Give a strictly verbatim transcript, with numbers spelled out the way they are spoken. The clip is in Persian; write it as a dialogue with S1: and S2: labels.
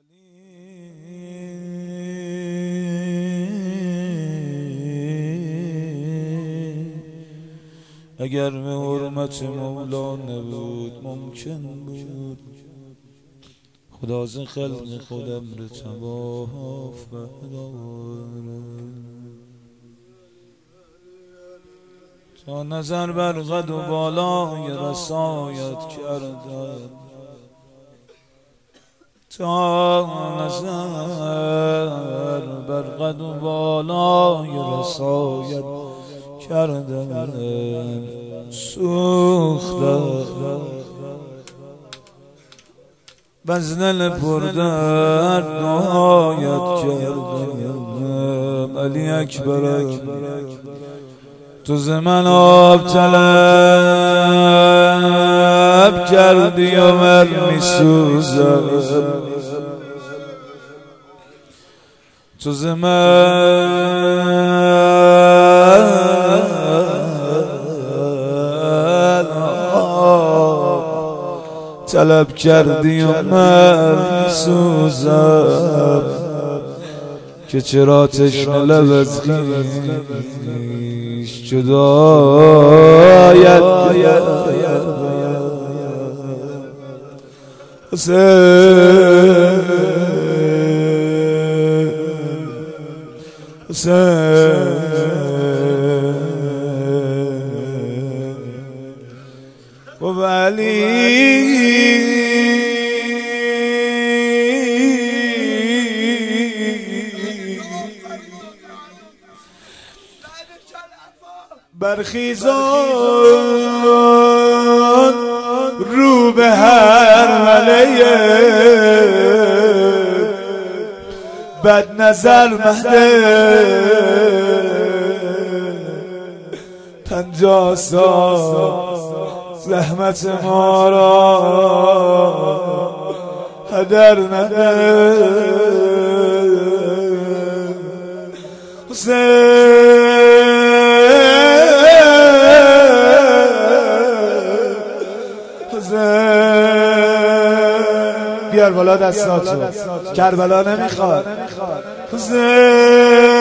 S1: اگر به حرمت مولا نبود ممکن بود خدا ز خلق خود امر تباه فداره تا نظر بر قد و بالای رسایت کردن تا نظر بر قد و بالای رسایت کردن سوختم بزنل پردرد نهایت کردم علی اکبر تو ز من آب طلب کردی و من می سوزم تو ز من طلب کردی و من سوزم که چرا تشنه لب از خویش جدایت حسین حسین و علی برخیزان رو به هر ملیه بد نظر مهده پنجاه سال زحمت ما را هدر نده حسین بیار بالا دستاتو کربلا نمیخواد حسین